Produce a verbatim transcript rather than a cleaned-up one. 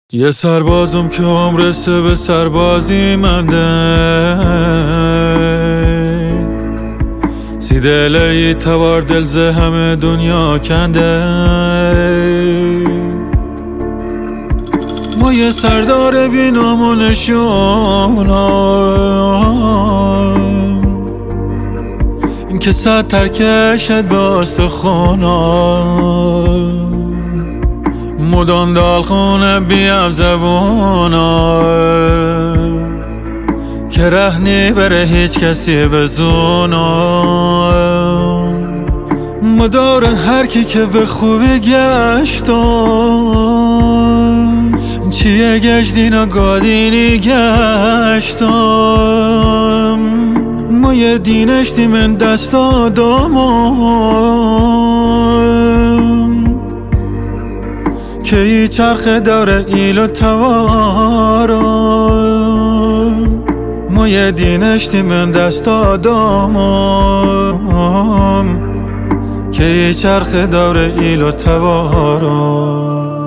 یه سربازم که عمر سه به سربازی منده، سی دلی تبار دل زه همه دنیا کنده. ما یه سردار بی نام و نشونم، این که صد ترکشت به استخونم، مدام دالخونه بیم زبونم، که رهنی بره هیچ کسی بزونم. مدار هر کی که به خوبی گشتم، چیه گشتین و گادینی گشتم. ما یه دینشتی من دست آدامم، که ای چرخ دور ایل و توارم. ما یه دینشتی من دست آدامم، که ای چرخ دور ایل و توارم.